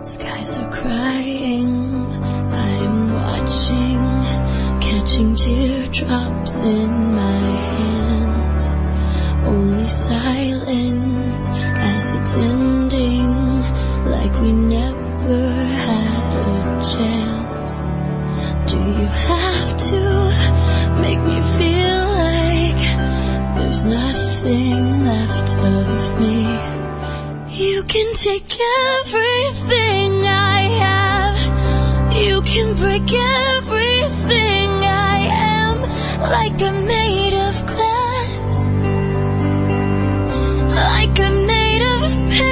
Skies are crying, I'm watching, catching teardrops in my hands. Only silence as it's ending, like we never had a chance. Do you have to make me feel like there's nothing left of me? You can take everything I have, you can break everything I am, like I'm made of glass, like I'm made of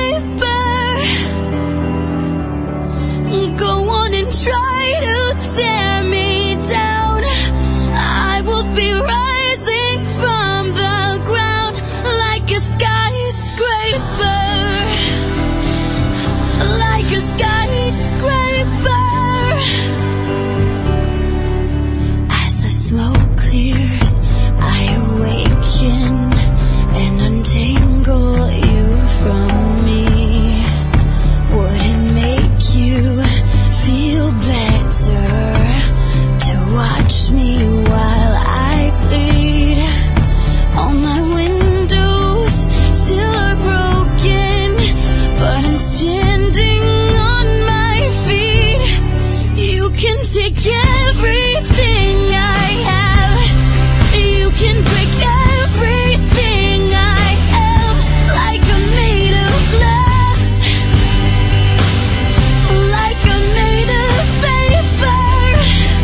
paper. Go on and try to tear me down, I will be rising from the ground like a skyscraper, like a skyscraper. As the smoke clears, I awaken and untangle you from me. Would it make you feel better to watch me while I bleed? All my windows still are broken, but I'm standing on my feet. You can take everything I have, you can break everything I am, like I'm made of glass, like I'm made of paper.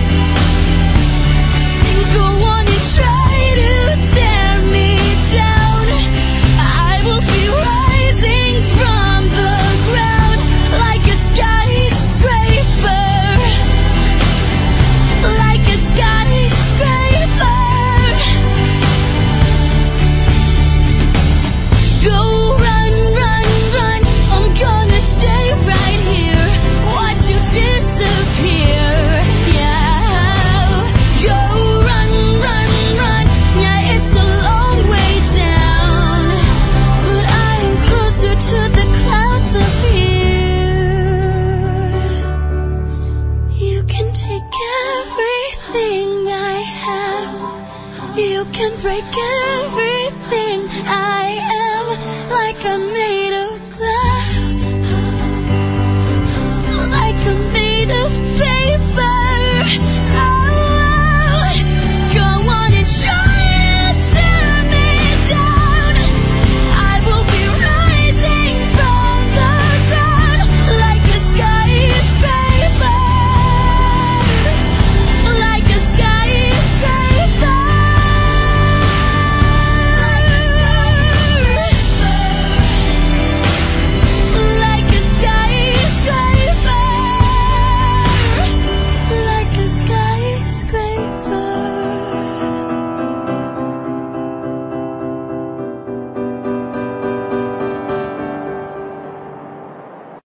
And go on and try to tear me down, I will be rising from the ground like a skyscraper, like a skyscraper. Go run, run, run, I'm gonna stay right here, watch you disappear, yeah. Go run, run, run, yeah, it's a long way down, but I am closer to the clouds up here. You can take everything I have, you can break everything I am.